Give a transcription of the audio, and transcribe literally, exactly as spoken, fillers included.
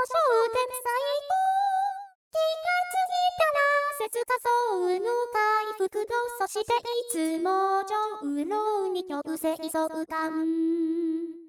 店サイト。気がついたら、節仮想の回復度、そしていつも上路に強制相談。